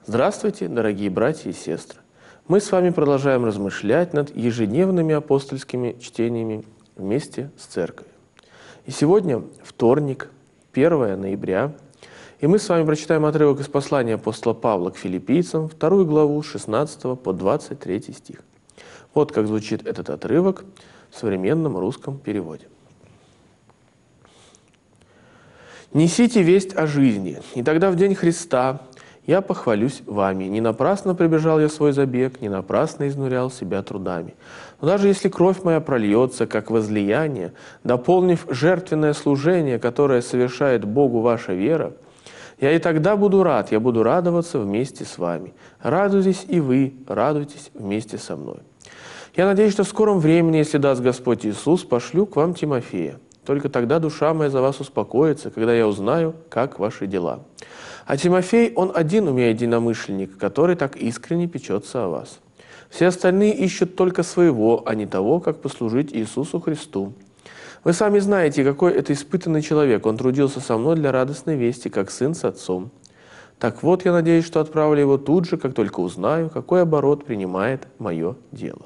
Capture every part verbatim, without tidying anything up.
Здравствуйте, дорогие братья и сестры! Мы с вами продолжаем размышлять над ежедневными апостольскими чтениями вместе с Церковью. И сегодня вторник, первое ноября, и мы с вами прочитаем отрывок из послания апостола Павла к филиппийцам, вторую главу, с шестнадцатого по двадцать третий стих. Вот как звучит этот отрывок в современном русском переводе. «Несите весть о жизни, и тогда в день Христа я похвалюсь вами. Не напрасно прибежал я свой забег, не напрасно изнурял себя трудами. Но даже если кровь моя прольется, как возлияние, дополнив жертвенное служение, которое совершает Богу ваша вера, я и тогда буду рад, я буду радоваться вместе с вами. Радуйтесь и вы, радуйтесь вместе со мной. Я надеюсь, что в скором времени, если даст Господь Иисус, пошлю к вам Тимофея. Только тогда душа моя за вас успокоится, когда я узнаю, как ваши дела. А Тимофей, он один у меня единомышленник, который так искренне печется о вас. Все остальные ищут только своего, а не того, как послужить Иисусу Христу. Вы сами знаете, какой это испытанный человек. Он трудился со мной для радостной вести, как сын с отцом. Так вот, я надеюсь, что отправлю его тут же, как только узнаю, какой оборот принимает мое дело».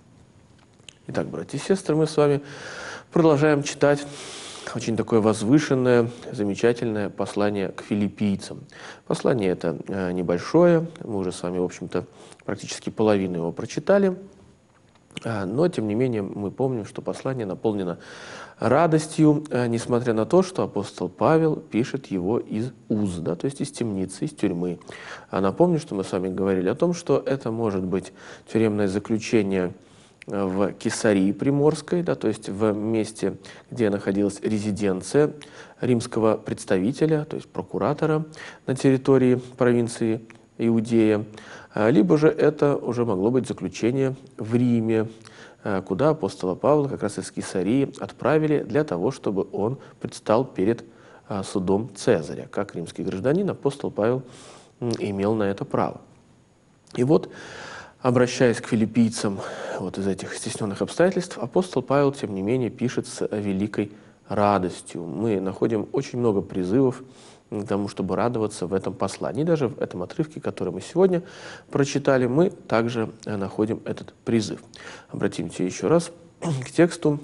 Итак, братья и сестры, мы с вами продолжаем читать очень такое возвышенное, замечательное послание к филиппийцам. Послание это небольшое, мы уже с вами, в общем-то, практически половину его прочитали, но, тем не менее, мы помним, что послание наполнено радостью, несмотря на то, что апостол Павел пишет его из уз, да, то есть из темницы, из тюрьмы. А напомню, что мы с вами говорили о том, что это может быть тюремное заключение в Кесарии Приморской, да, то есть в месте, где находилась резиденция римского представителя, то есть прокуратора на территории провинции Иудея, либо же это уже могло быть заключение в Риме, куда апостола Павла как раз из Кесарии отправили для того, чтобы он предстал перед судом Цезаря. Как римский гражданин, апостол Павел имел на это право. И вот, обращаясь к филиппийцам вот из этих стесненных обстоятельств, апостол Павел, тем не менее, пишет с великой радостью. Мы находим очень много призывов к тому, чтобы радоваться в этом послании. И даже в этом отрывке, который мы сегодня прочитали, мы также находим этот призыв. Обратимся еще раз к тексту.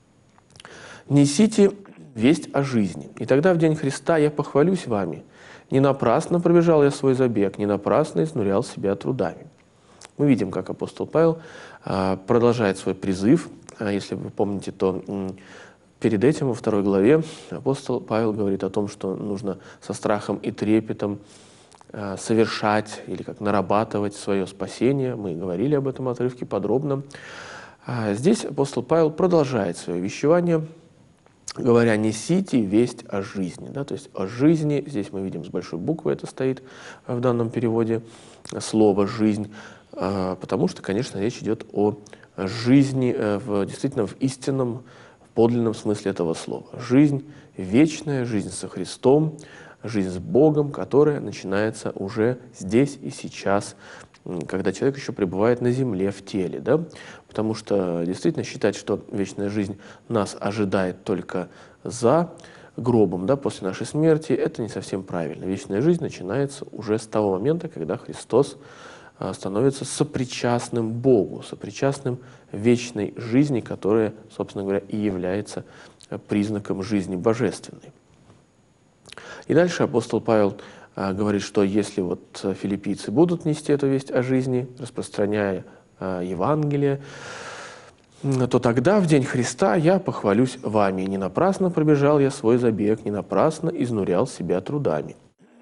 «Несите весть о жизни, и тогда в день Христа я похвалюсь вами. Не напрасно пробежал я свой забег, не напрасно изнурял себя трудами». Мы видим, как апостол Павел а, продолжает свой призыв. А, если вы помните, то м, перед этим во второй главе апостол Павел говорит о том, что нужно со страхом и трепетом а, совершать или как нарабатывать свое спасение. Мы говорили об этом отрывке подробно. А здесь апостол Павел продолжает свое вещевание, говоря: «Несите весть о жизни». Да, то есть о жизни, здесь мы видим с большой буквы это стоит в данном переводе, слово «жизнь». Потому что, конечно, речь идет о жизни в, действительно в истинном, в подлинном смысле этого слова. Жизнь вечная, жизнь со Христом, жизнь с Богом, которая начинается уже здесь и сейчас, когда человек еще пребывает на земле, в теле. Да? Потому что действительно считать, что вечная жизнь нас ожидает только за гробом, да, после нашей смерти, это не совсем правильно. Вечная жизнь начинается уже с того момента, когда Христос становится сопричастным Богу, сопричастным вечной жизни, которая, собственно говоря, и является признаком жизни божественной. И дальше апостол Павел а, говорит, что если вот филиппийцы будут нести эту весть о жизни, распространяя а, Евангелие, то тогда в день Христа я похвалюсь вами. Не напрасно пробежал я свой забег, не напрасно изнурял себя трудами.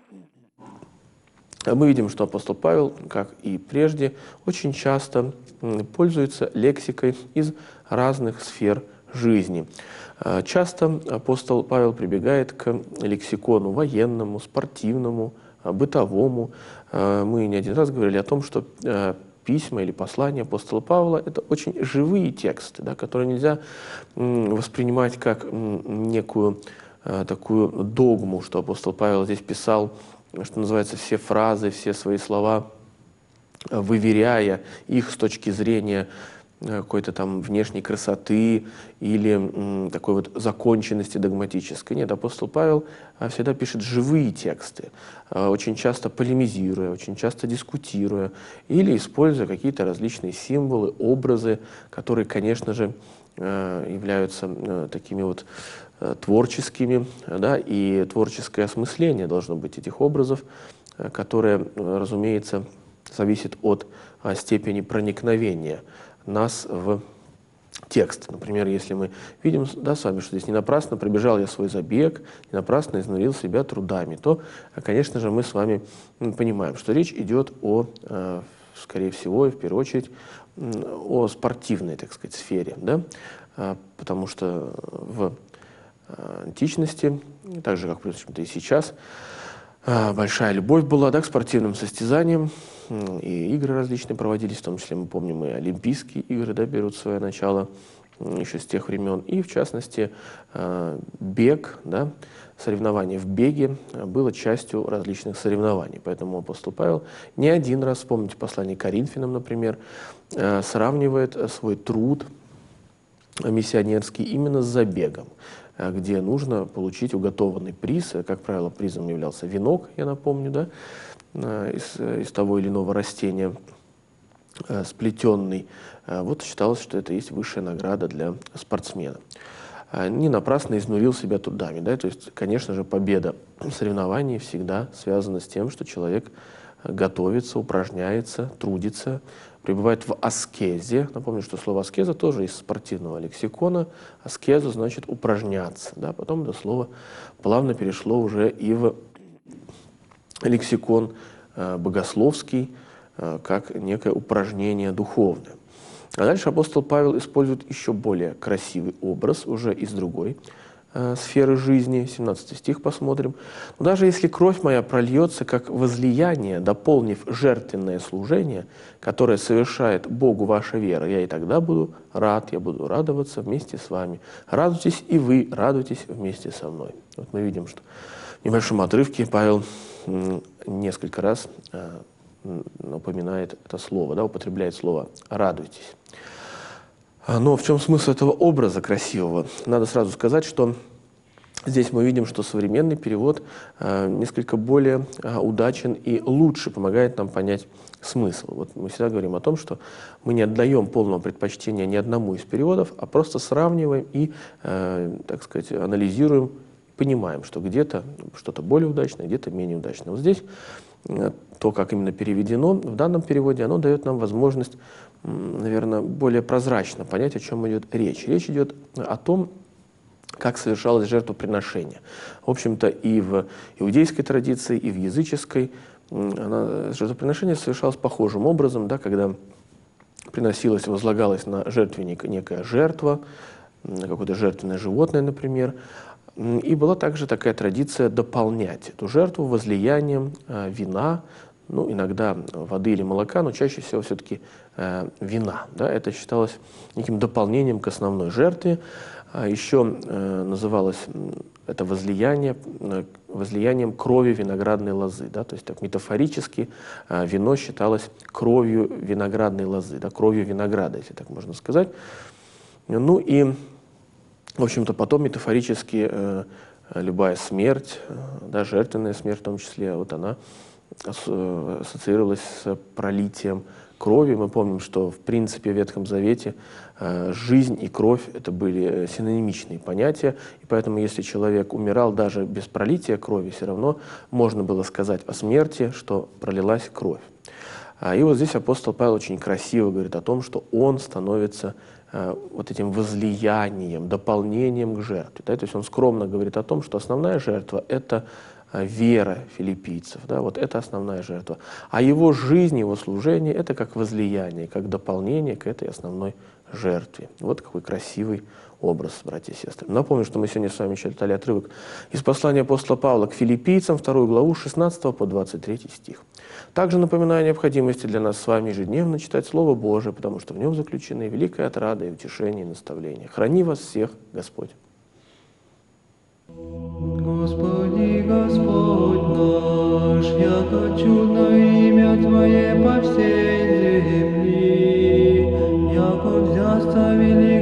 Мы видим, что апостол Павел, как и прежде, очень часто пользуется лексикой из разных сфер жизни. Часто апостол Павел прибегает к лексикону военному, спортивному, бытовому. Мы не один раз говорили о том, что письма или послания апостола Павла – это очень живые тексты, да, которые нельзя воспринимать как некую такую догму, что апостол Павел здесь писал, что называется, все фразы, все свои слова, выверяя их с точки зрения какой-то там внешней красоты или м, такой вот законченности догматической. Нет, апостол Павел всегда пишет живые тексты, очень часто полемизируя, очень часто дискутируя или используя какие-то различные символы, образы, которые, конечно же, являются такими вот творческими, да, и творческое осмысление должно быть этих образов, которое, разумеется, зависит от степени проникновения нас в текст. Например, если мы видим, да, с вами, что здесь «не напрасно пробежал я свой забег, не напрасно изнурил себя трудами», то, конечно же, мы с вами понимаем, что речь идет о, скорее всего, и в первую очередь, о спортивной, так сказать, сфере, да, потому что в античности, так же, как, в принципе, и сейчас, большая любовь была, да, к спортивным состязаниям, и игры различные проводились, в том числе, мы помним, и Олимпийские игры, да, берут свое начало еще с тех времен, и, в частности, бег, да, соревнование в беге было частью различных соревнований, поэтому апостол Павел не один раз, вспомните послание к Коринфянам, например, сравнивает свой труд миссионерский именно с забегом, где нужно получить уготованный приз. Как правило, призом являлся венок, я напомню, да, из, из того или иного растения, сплетенный. Вот считалось, что это есть высшая награда для спортсмена. Не напрасно изнурил себя трудами. Да? То есть, конечно же, победа в соревновании всегда связана с тем, что человек готовится, упражняется, трудится, пребывает в аскезе. Напомню, что слово аскеза тоже из спортивного лексикона. Аскеза значит упражняться. Да? Потом это слово плавно перешло уже и в лексикон э, богословский, э, как некое упражнение духовное. А дальше апостол Павел использует еще более красивый образ уже из другой э, сферы жизни. семнадцатый стих посмотрим. «Но даже если кровь моя прольется, как возлияние, дополнив жертвенное служение, которое совершает Богу ваша вера, я и тогда буду рад, я буду радоваться вместе с вами. Радуйтесь и вы, радуйтесь вместе со мной». Вот мы видим, что в небольшом отрывке Павел несколько раз э, упоминает это слово, да, употребляет слово «радуйтесь». Но в чем смысл этого образа красивого? Надо сразу сказать, что здесь мы видим, что современный перевод э, несколько более э, удачен и лучше помогает нам понять смысл. Вот мы всегда говорим о том, что мы не отдаем полного предпочтения ни одному из переводов, а просто сравниваем и, э, так сказать, анализируем, понимаем, что где-то что-то более удачное, где-то менее удачное. Вот здесь то, как именно переведено, в данном переводе, оно дает нам возможность, наверное, более прозрачно понять, о чем идет речь. Речь идет о том, как совершалось жертвоприношение. В общем-то, и в иудейской традиции, и в языческой она, жертвоприношение совершалось похожим образом, да, когда приносилось, возлагалось на жертвенник некая жертва, какое-то жертвенное животное, например. И была также такая традиция дополнять эту жертву возлиянием э, вина, ну, иногда воды или молока, но чаще всего все-таки э, вина. Да? Это считалось неким дополнением к основной жертве. А еще э, называлось это возлияние, э, возлиянием крови виноградной лозы. Да? То есть так метафорически э, вино считалось кровью виноградной лозы, да? Кровью винограда, если так можно сказать. Ну и в общем-то, потом метафорически э, любая смерть, э, да, жертвенная смерть в том числе, вот она э, ассоциировалась с пролитием крови. Мы помним, что в принципе в Ветхом Завете э, жизнь и кровь — это были синонимичные понятия, и поэтому если человек умирал даже без пролития крови, все равно можно было сказать о смерти, что пролилась кровь. И вот здесь апостол Павел очень красиво говорит о том, что он становится вот этим возлиянием, дополнением к жертве. Да? То есть он скромно говорит о том, что основная жертва — это вера филиппийцев, да? Вот это основная жертва. А его жизнь, его служение — это как возлияние, как дополнение к этой основной жертве. Вот какой красивый образ, братья и сестры. Напомню, что мы сегодня с вами читали отрывок из послания апостола Павла к филиппийцам, вторую главу, шестнадцатого по двадцать третий стих. Также напоминаю о необходимости для нас с вами ежедневно читать Слово Божие, потому что в нем заключены великая отрада и утешение, и наставление. Храни вас всех Господь. Господи, Господь наш, яко чудно имя Твое по всей земли, яко оставили